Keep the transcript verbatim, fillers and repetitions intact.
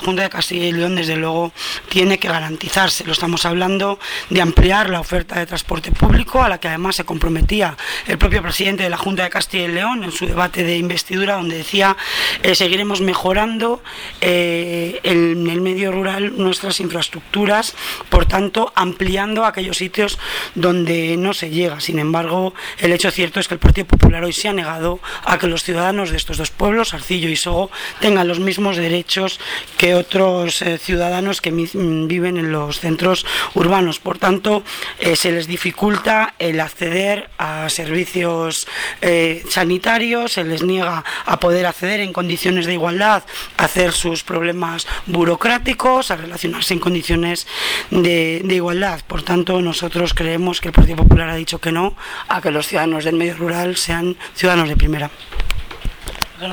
Junta de Castilla y León, desde luego, tiene que garantizarse. Lo estamos hablando de ampliar la oferta de transporte público, a la que además se comprometía el propio presidente de la Junta de Castilla y León en su debate de investidura, donde decía eh, seguiremos mejorando eh, en el medio rural nuestras infraestructuras, por tanto, ampliando aquellos sitios donde no se llega. Sin embargo, el hecho cierto es que el Partido Popular hoy se ha negado a que los ciudadanos de estos dos pueblos, Arcillo y Sogo, tengan los mismos derechos que otros eh, ciudadanos que mi, viven en los centros urbanos. Por tanto, eh, se les dificulta el acceder a servicios eh, sanitarios, se les niega a poder acceder en condiciones de igualdad, a hacer sus problemas burocráticos, a relacionarse en condiciones de, de igualdad. Por tanto, nosotros creemos que el Partido Popular ha dicho que no a que los ciudadanos del medio rural sean ciudadanos de primera.